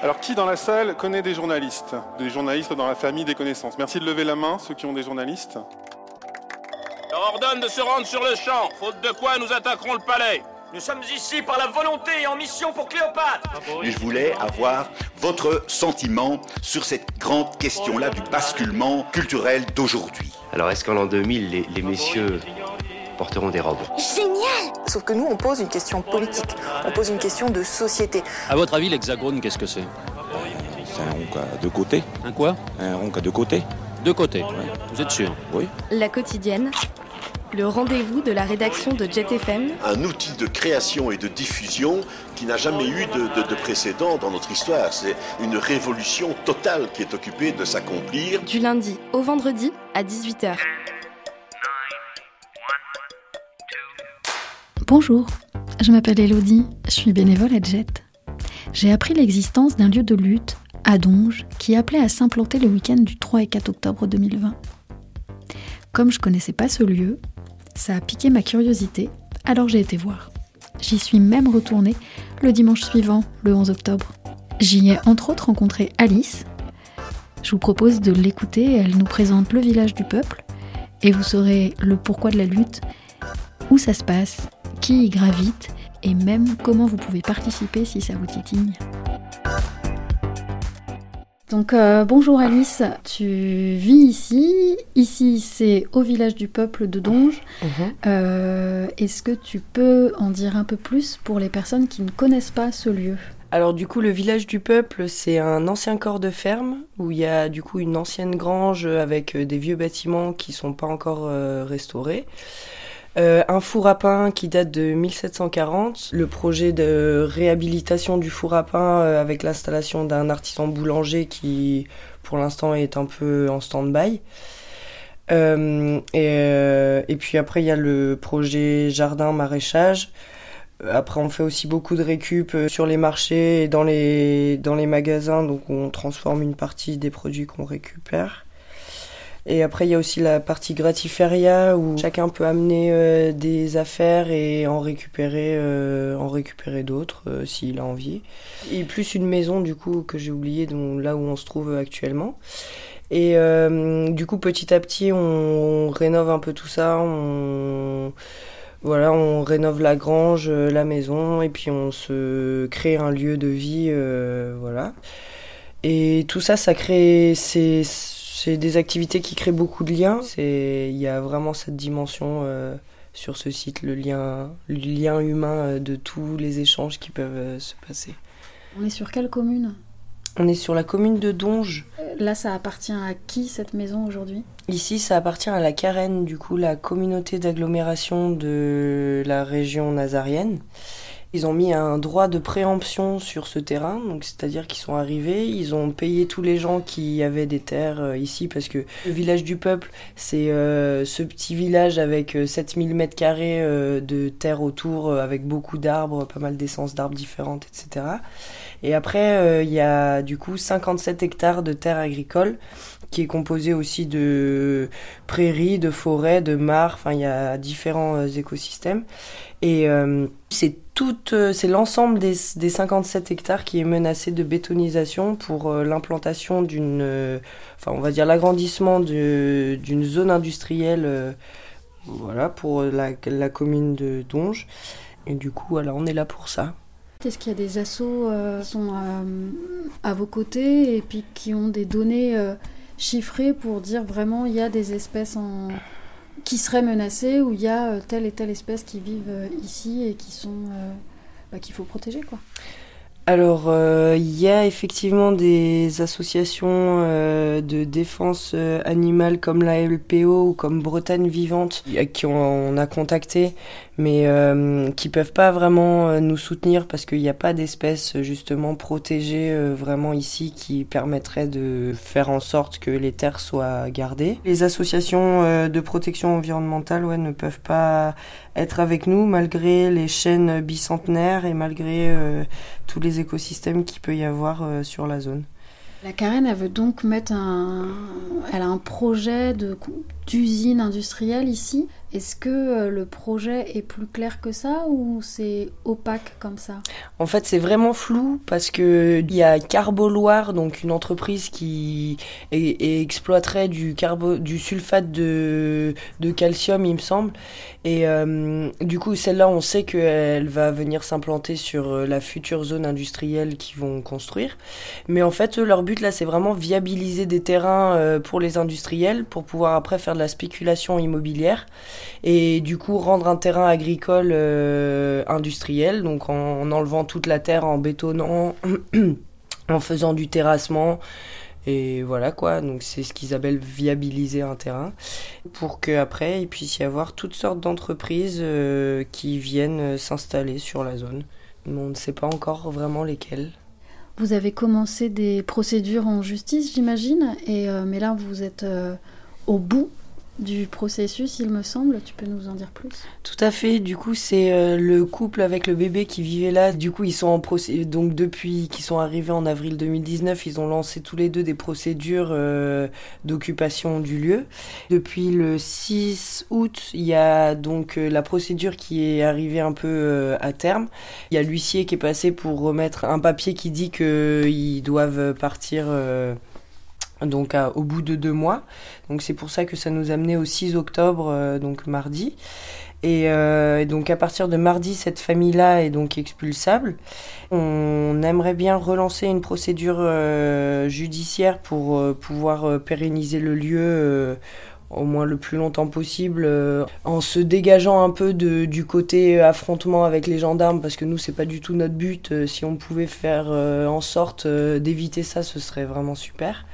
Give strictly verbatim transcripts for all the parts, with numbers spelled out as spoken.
Alors, qui dans la salle connaît des journalistes ? Des journalistes dans la famille, des connaissances. Merci de lever la main, ceux qui ont des journalistes. Je leur ordonne de se rendre sur le champ, faute de quoi nous attaquerons le palais. Nous sommes ici par la volonté et en mission pour Cléopâtre. Mais je voulais avoir votre sentiment sur cette grande question-là du basculement culturel d'aujourd'hui. Alors, est-ce qu'en l'an deux mille, les, les messieurs porteront des robes ? Génial ! Sauf que nous, on pose une question politique, on pose une question de société. À votre avis, l'hexagone, qu'est-ce que c'est ? C'est un rond à deux côtés. Un quoi ? Un rond à deux côtés. Deux côtés, ouais. Vous êtes sûr ? Oui. La quotidienne, le rendez-vous de la rédaction de Jet F M. Un outil de création et de diffusion qui n'a jamais eu de, de, de précédent dans notre histoire. C'est une révolution totale qui est occupée de s'accomplir. Du lundi au vendredi à dix-huit heures. Bonjour, je m'appelle Elodie, je suis bénévole à Jet. J'ai appris l'existence d'un lieu de lutte, à Donges, qui appelait à s'implanter le week-end du trois et quatre octobre deux mille vingt. Comme je connaissais pas ce lieu, ça a piqué ma curiosité, alors j'ai été voir. J'y suis même retournée le dimanche suivant, le onze octobre. J'y ai entre autres rencontré Alice. Je vous propose de l'écouter, elle nous présente le village du peuple, et vous saurez le pourquoi de la lutte, où ça se passe, qui y gravite, et même comment vous pouvez participer si ça vous titille. Donc euh, bonjour Alice, tu vis ici, ici c'est au village du peuple de Donges. Mmh. Euh, est-ce que tu peux en dire un peu plus pour les personnes qui ne connaissent pas ce lieu ? Alors du coup le village du peuple c'est un ancien corps de ferme où il y a du coup une ancienne grange avec des vieux bâtiments qui sont pas encore euh, restaurés. Euh, un four à pain qui date de mille sept cent quarante, le projet de réhabilitation du four à pain euh, avec l'installation d'un artisan boulanger qui pour l'instant est un peu en stand-by. Euh, et, euh, et puis après il y a le projet jardin maraîchage. Après on fait aussi beaucoup de récup sur les marchés et dans les, dans les magasins, donc on transforme une partie des produits qu'on récupère. Et après, il y a aussi la partie gratiféria où chacun peut amener euh, des affaires et en récupérer, euh, en récupérer d'autres euh, s'il a envie. Et plus une maison, du coup, que j'ai oublié, donc, là où on se trouve actuellement. Et euh, du coup, petit à petit, on, on rénove un peu tout ça. On, voilà, on rénove la grange, la maison, et puis on se crée un lieu de vie, euh, voilà. Et tout ça, ça crée... C'est, C'est des activités qui créent beaucoup de liens. C'est, il y a vraiment cette dimension euh, sur ce site, le lien, le lien humain euh, de tous les échanges qui peuvent euh, se passer. On est sur quelle commune ? On est sur la commune de Donges. Là, ça appartient à qui cette maison aujourd'hui ? Ici, ça appartient à la Carène, du coup, la communauté d'agglomération de la région nazarienne. Ils ont mis un droit de préemption sur ce terrain, donc c'est-à-dire qu'ils sont arrivés, ils ont payé tous les gens qui avaient des terres euh, ici, parce que le village du peuple, c'est euh, ce petit village avec euh, sept mille mètres carrés euh, de terre autour, euh, avec beaucoup d'arbres, pas mal d'essences d'arbres différentes, et cetera. Et après, il euh, y a du coup cinquante-sept hectares de terres agricoles, qui est composé aussi de prairies, de forêts, de mares, enfin il y a différents euh, écosystèmes. Et euh, c'est tout, euh, c'est l'ensemble des, des cinquante-sept hectares qui est menacé de bétonisation pour euh, l'implantation d'une, euh, enfin on va dire l'agrandissement de, d'une zone industrielle, euh, voilà, pour la, la commune de Donges. Et du coup, voilà, on est là pour ça. Est-ce qu'il y a des assos euh, qui sont euh, à vos côtés et puis qui ont des données euh, chiffrées pour dire vraiment il y a des espèces en... qui seraient menacées ou il y a telle et telle espèce qui vivent euh, ici et qui sont, euh, bah, qu'il faut protéger, quoi? Alors, il euh, y a effectivement des associations euh, de défense euh, animale comme la L P O ou comme Bretagne Vivante, qui on, on a contacté, mais euh, qui peuvent pas vraiment euh, nous soutenir parce qu'il n'y a pas d'espèces justement protégées euh, vraiment ici qui permettraient de faire en sorte que les terres soient gardées. Les associations euh, de protection environnementale ouais, ne peuvent pas être avec nous malgré les chênes bicentenaires et malgré euh, tous les écosystèmes qu'il peut y avoir euh, sur la zone. La Carène, elle veut donc mettre un... Elle a un projet de... d'usine industrielle ici. Est-ce que euh, le projet est plus clair que ça ou c'est opaque comme ça ? En fait, c'est vraiment flou parce que il y a Carboloir, donc une entreprise qui é- é- exploiterait du, carbo- du sulfate de, de calcium, il me semble. Et euh, du coup, celle-là, on sait qu'elle va venir s'implanter sur la future zone industrielle qu'ils vont construire. Mais en fait, eux, leur but, là, c'est vraiment viabiliser des terrains euh, pour les industriels pour pouvoir après faire de la spéculation immobilière. Et du coup, rendre un terrain agricole euh, industriel, donc en, en enlevant toute la terre, en bétonnant, en faisant du terrassement. Et voilà quoi, donc c'est ce qu'ils appellent viabiliser un terrain, pour qu'après il puisse y avoir toutes sortes d'entreprises euh, qui viennent s'installer sur la zone. Mais on ne sait pas encore vraiment lesquelles. Vous avez commencé des procédures en justice, j'imagine, et, euh, mais là vous êtes euh, au bout du processus, il me semble. Tu peux nous en dire plus ? Tout à fait. Du coup, c'est euh, le couple avec le bébé qui vivait là. Du coup, ils sont en procé- donc depuis qu'ils sont arrivés en avril deux mille dix-neuf, ils ont lancé tous les deux des procédures euh, d'occupation du lieu. Depuis le six août, il y a donc euh, la procédure qui est arrivée un peu euh, à terme. Il y a l'huissier qui est passé pour remettre un papier qui dit qu'ils doivent partir euh, donc à, au bout de deux mois. Donc c'est pour ça que ça nous a amené au six octobre, euh, donc mardi. Et, euh, et donc à partir de mardi, cette famille-là est donc expulsable. On aimerait bien relancer une procédure euh, judiciaire pour euh, pouvoir euh, pérenniser le lieu euh, au moins le plus longtemps possible, euh, en se dégageant un peu de, du côté affrontement avec les gendarmes, parce que nous, c'est pas du tout notre but. Euh, si on pouvait faire euh, en sorte euh, d'éviter ça, ce serait vraiment super.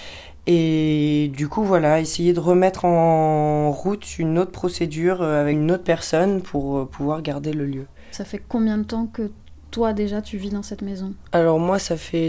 Et du coup, voilà, essayer de remettre en route une autre procédure avec une autre personne pour pouvoir garder le lieu. Ça fait combien de temps que toi, déjà, tu vis dans cette maison ? Alors moi, ça fait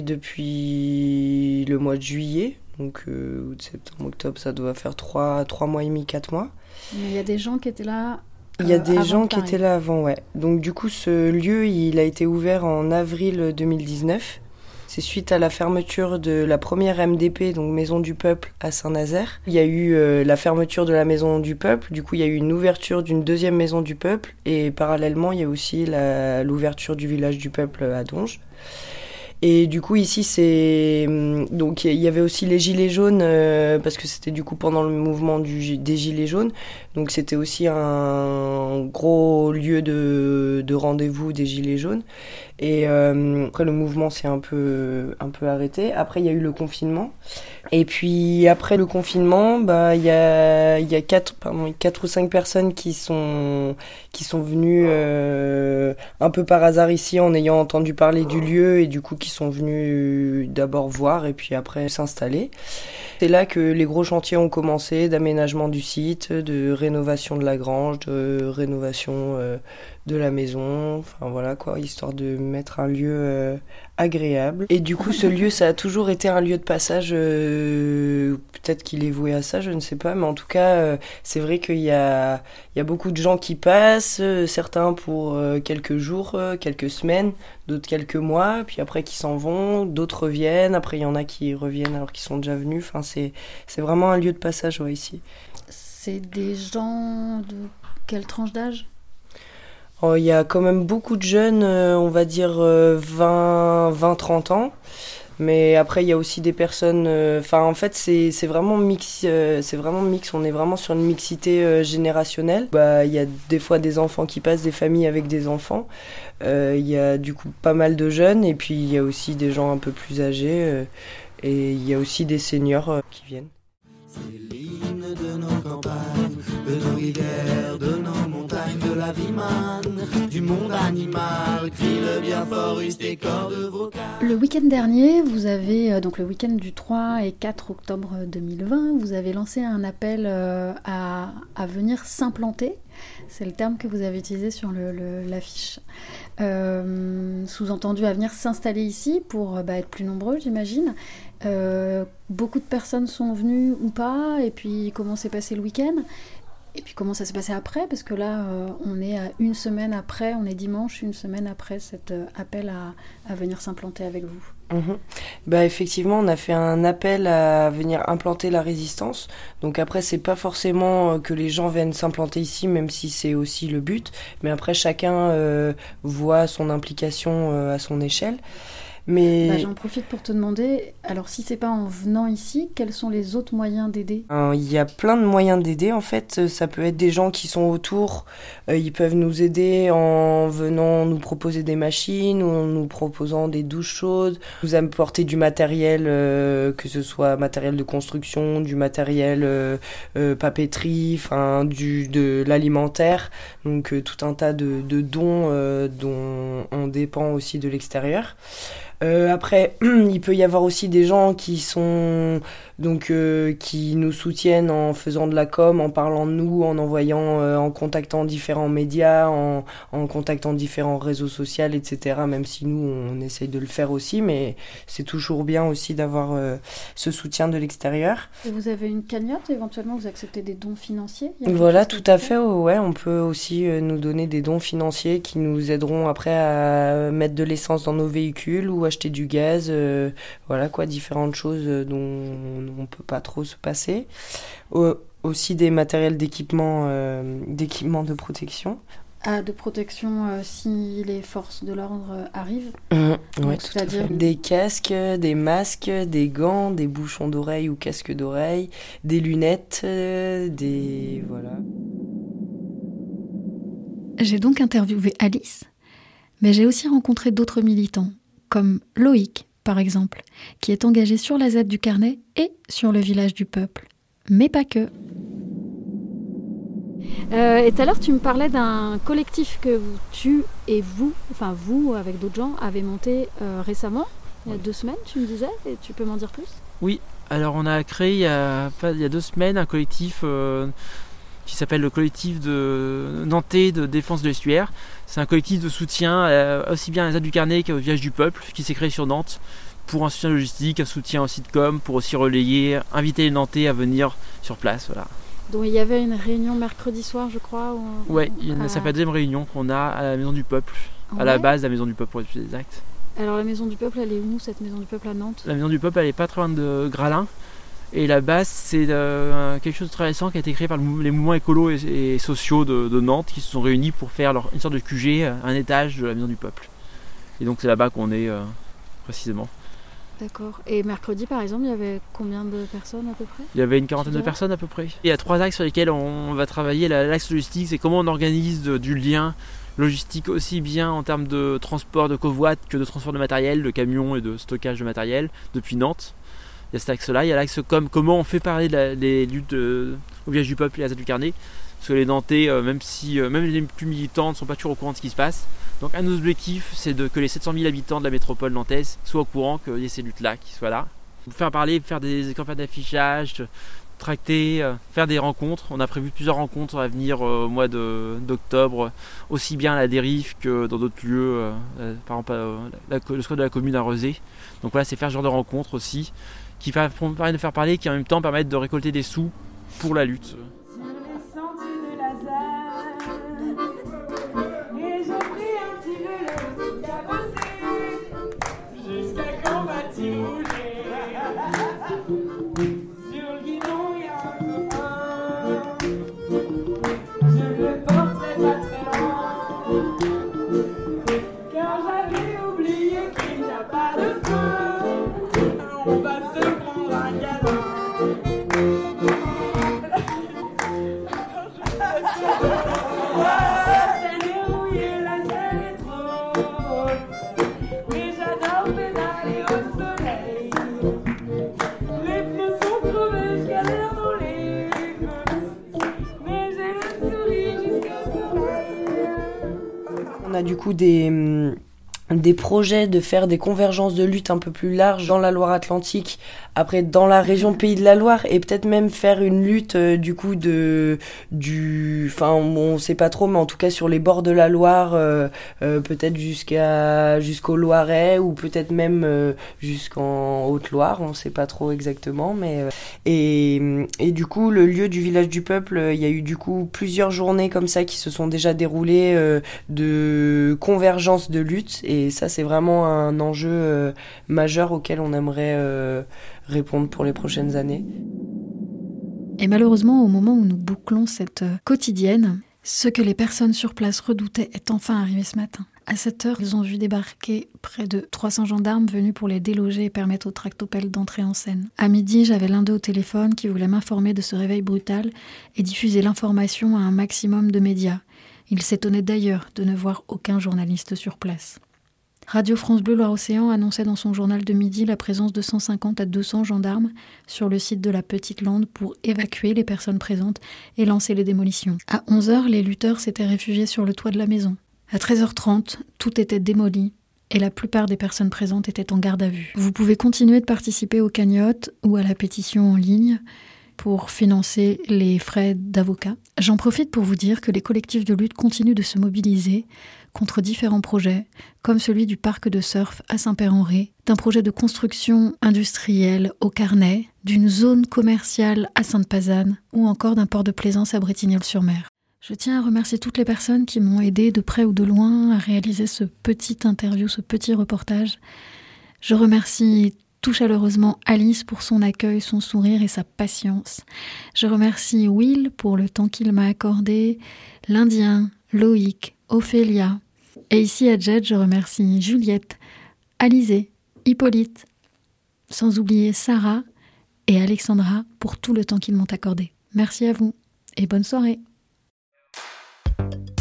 depuis le mois de juillet, donc euh, août, septembre, octobre, ça doit faire trois, trois mois et demi, quatre mois. Mais il y a des gens qui étaient là euh, Il y a des gens qui Paris. étaient là avant, ouais. Donc du coup, ce lieu, il a été ouvert en avril deux mille dix-neuf. C'est suite à la fermeture de la première M D P, donc Maison du Peuple, à Saint-Nazaire. Il y a eu euh, la fermeture de la Maison du Peuple, du coup il y a eu une ouverture d'une deuxième Maison du Peuple, et parallèlement il y a aussi la, l'ouverture du Village du Peuple à Donges. Et du coup ici c'est donc il y avait aussi les gilets jaunes euh, parce que c'était du coup pendant le mouvement du, des gilets jaunes, donc c'était aussi un gros lieu de, de rendez-vous des gilets jaunes. Et euh, après le mouvement s'est un peu un peu arrêté. Après il y a eu le confinement. Et puis après le confinement, bah il y a il y a quatre pardon quatre ou cinq personnes qui sont qui sont venues euh, un peu par hasard ici en ayant entendu parler du lieu, et du coup qui sont venues d'abord voir et puis après s'installer. C'est là que les gros chantiers ont commencé, d'aménagement du site, de rénovation de la grange, de rénovation euh, de la maison, enfin voilà quoi, histoire de mettre un lieu euh, agréable. Et du coup, ce lieu, ça a toujours été un lieu de passage, euh, peut-être qu'il est voué à ça, je ne sais pas, mais en tout cas, euh, c'est vrai qu'il y a, il y a beaucoup de gens qui passent, euh, certains pour euh, quelques jours, euh, quelques semaines, d'autres quelques mois, puis après qui s'en vont, d'autres reviennent, après il y en a qui reviennent alors qu'ils sont déjà venus, enfin c'est, c'est vraiment un lieu de passage, ouais, ici. C'est des gens de quelle tranche d'âge ? Oh, il y a quand même beaucoup de jeunes, euh, on va dire euh, vingt à trente ans. Mais après, il y a aussi des personnes... Enfin, euh, en fait, c'est, c'est, vraiment mix, euh, c'est vraiment mix. On est vraiment sur une mixité euh, générationnelle. Bah, il y a des fois des enfants qui passent, des familles avec des enfants. Euh, il y a du coup pas mal de jeunes. Et puis, il y a aussi des gens un peu plus âgés. Euh, et il y a aussi des seniors euh, qui viennent. C'est l'hymne de nos campagnes, de nos rivières, de nos montagnes, de la vie manne, du monde animal, crie le bien fort, use tes cordes vocales. Le week-end dernier, vous avez, donc le week-end du trois et quatre octobre deux mille vingt, vous avez lancé un appel à, à venir s'implanter. C'est le terme que vous avez utilisé sur le, le, l'affiche. Euh, sous-entendu à venir s'installer ici pour bah, être plus nombreux, j'imagine. Euh, beaucoup de personnes sont venues ou pas, et puis comment s'est passé le week-end ? Et puis comment ça s'est passé après ? Parce que là, euh, on est à une semaine après, on est dimanche, une semaine après cet euh, appel à, à venir s'implanter avec vous. Mmh. Bah effectivement, on a fait un appel à venir implanter la résistance. Donc après, c'est pas forcément que les gens viennent s'implanter ici, même si c'est aussi le but. Mais après, chacun euh, voit son implication euh, à son échelle. Mais... Bah, j'en profite pour te demander, alors si c'est pas en venant ici, quels sont les autres moyens d'aider ? Il y a plein de moyens d'aider en fait, ça peut être des gens qui sont autour, euh, ils peuvent nous aider en venant nous proposer des machines ou en nous proposant des douches chaudes, nous apporter du matériel, euh, que ce soit matériel de construction, du matériel euh, euh, papeterie, enfin du de l'alimentaire, donc euh, tout un tas de, de dons euh, dont on dépend aussi de l'extérieur. Euh, après, il peut y avoir aussi des gens qui sont donc euh, qui nous soutiennent en faisant de la com, en parlant de nous, en envoyant, euh, en contactant différents médias, en, en contactant différents réseaux sociaux, et cetera. Même si nous, on essaye de le faire aussi, mais c'est toujours bien aussi d'avoir euh, ce soutien de l'extérieur. Et vous avez une cagnotte, éventuellement, vous acceptez des dons financiers ? Voilà, tout à fait. Ouais, on peut aussi euh, nous donner des dons financiers qui nous aideront après à mettre de l'essence dans nos véhicules ou acheter du gaz, euh, voilà quoi, différentes choses dont on ne peut pas trop se passer. Euh, aussi des matériels d'équipement, euh, d'équipement de protection. Ah, de protection euh, si les forces de l'ordre euh, arrivent. Mmh, ouais, tout à dire des casques, des masques, des gants, des bouchons d'oreilles ou casques d'oreilles, des lunettes, euh, des... voilà. J'ai donc interviewé Alice, mais j'ai aussi rencontré d'autres militants, comme Loïc, par exemple, qui est engagé sur la Z du Carnet et sur le village du peuple. Mais pas que. Euh, et tout à l'heure, tu me parlais d'un collectif que vous, tu et vous, enfin vous, avec d'autres gens, avez monté euh, récemment, il y a deux semaines, tu me disais, et tu peux m'en dire plus ? Oui, alors on a créé il y a, il y a deux semaines un collectif euh, qui s'appelle le collectif de nantais de défense de l'estuaire. C'est un collectif de soutien euh, aussi bien à la Z du Carnet qu'au village du peuple qui s'est créé sur Nantes pour un soutien logistique, un soutien aussi de com, pour aussi relayer, inviter les Nantais à venir sur place. Voilà. Donc il y avait une réunion mercredi soir, je crois. Où... Ouais, ah. Ça fait la deuxième réunion qu'on a à la Maison du Peuple, ouais. À la base de la Maison du Peuple pour être plus exact. Alors la Maison du Peuple, elle est où cette Maison du Peuple à Nantes ? La Maison du Peuple, elle est pas très loin de Gralin. Et la base, c'est euh, quelque chose de très récent qui a été créé par le, les mouvements écolos et, et sociaux de, de Nantes qui se sont réunis pour faire leur, une sorte de Q G, un étage de la Maison du Peuple. Et donc c'est là-bas qu'on est euh, précisément. D'accord. Et mercredi, par exemple, il y avait combien de personnes à peu près ? Il y avait une quarantaine de personnes à peu près. Il y a trois axes sur lesquels on va travailler. L'axe logistique, c'est comment on organise de, du lien logistique aussi bien en termes de transport de covoites que de transport de matériel, de camions et de stockage de matériel depuis Nantes. Il y a cet axe-là, il y a l'axe com, comment on fait parler de la, des luttes euh, au village du peuple et à la Z du Carnet. Parce que les Nantais, euh, même si euh, même les plus militants ne sont pas toujours au courant de ce qui se passe. Donc un de nos objectifs, c'est de, que les sept cent mille habitants de la métropole nantaise soient au courant qu'il y ait ces luttes-là qui soient là. Faire parler, faire des campagnes d'affichage, tracter, euh, faire des rencontres. On a prévu plusieurs rencontres à venir euh, au mois de, d'octobre, aussi bien à la Dérive que dans d'autres lieux, euh, par exemple euh, la, le square de la commune à Rezé. Donc voilà, c'est faire ce genre de rencontres aussi, qui permettent de faire parler, qui en même temps permettent de récolter des sous pour la lutte. On a du coup des, des projets de faire des convergences de lutte un peu plus larges dans la Loire-Atlantique, après dans la région Pays de la Loire, et peut-être même faire une lutte euh, du coup de du enfin on sait pas trop, mais en tout cas sur les bords de la Loire, euh, euh, peut-être jusqu'à jusqu'au Loiret, ou peut-être même euh, jusqu'en Haute-Loire, on sait pas trop exactement, mais euh, et et du coup le lieu du village du peuple, il y a eu du coup plusieurs journées comme ça qui se sont déjà déroulées euh, de convergence de lutte. Et Et ça, c'est vraiment un enjeu euh, majeur auquel on aimerait euh, répondre pour les prochaines années. Et malheureusement, au moment où nous bouclons cette quotidienne, ce que les personnes sur place redoutaient est enfin arrivé ce matin. À sept heures, ils ont vu débarquer près de trois cents gendarmes venus pour les déloger et permettre aux tractopelles d'entrer en scène. À midi, j'avais l'un d'eux au téléphone qui voulait m'informer de ce réveil brutal et diffuser l'information à un maximum de médias. Il s'étonnait d'ailleurs de ne voir aucun journaliste sur place. Radio France Bleu Loire-Océan annonçait dans son journal de midi la présence de cent cinquante à deux cents gendarmes sur le site de la Petite Lande pour évacuer les personnes présentes et lancer les démolitions. À onze heures, les lutteurs s'étaient réfugiés sur le toit de la maison. À treize heures trente, tout était démoli et la plupart des personnes présentes étaient en garde à vue. Vous pouvez continuer de participer aux cagnottes ou à la pétition en ligne pour financer les frais d'avocat. J'en profite pour vous dire que les collectifs de lutte continuent de se mobiliser contre différents projets, comme celui du parc de surf à Saint-Père-en-Retz, d'un projet de construction industrielle au Carnet, d'une zone commerciale à Sainte-Pazanne, ou encore d'un port de plaisance à Bretignolles-sur-Mer. Je tiens à remercier toutes les personnes qui m'ont aidé de près ou de loin à réaliser ce petit interview, ce petit reportage. Je remercie tout chaleureusement Alice pour son accueil, son sourire et sa patience. Je remercie Will pour le temps qu'il m'a accordé, l'Indien, Loïc, Ophélia. Et ici à Jet, je remercie Juliette, Alizé, Hippolyte, sans oublier Sarah et Alexandra pour tout le temps qu'ils m'ont accordé. Merci à vous et bonne soirée.